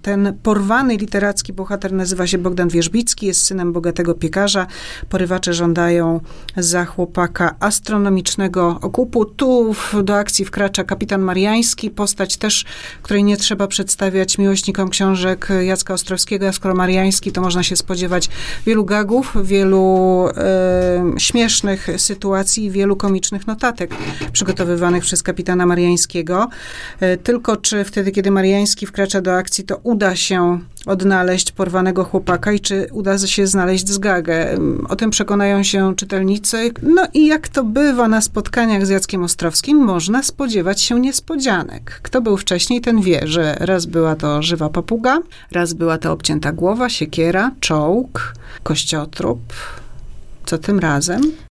Ten porwany literacki bohater nazywa się Bogdan Wierzbicki, jest synem bogatego piekarza. Porywacze żądają za chłopaka astronomicznego okupu. Tu do akcji wkracza kapitan Mariański, postać też, której nie trzeba przedstawiać miłośnikom książek Jacka Ostrowskiego. Skoro Mariański, to można się spodziewać wielu gagów, wielu śmiesznych sytuacji, wielu komicznych notatek przygotowywanych przez kapitana Mariańskiego. Tylko czy wtedy, kiedy Mariański wkracza do akcji, to uda się odnaleźć porwanego chłopaka i czy uda się znaleźć zgagę. O tym przekonają się czytelnicy. No i jak to bywa na spotkaniach z Jackiem Ostrowskim, można spodziewać się niespodzianek. Kto był wcześniej, ten wie, że raz była to żywa papuga, raz była to obcięta głowa, siekiera, czołg, kościotrup. Co tym razem?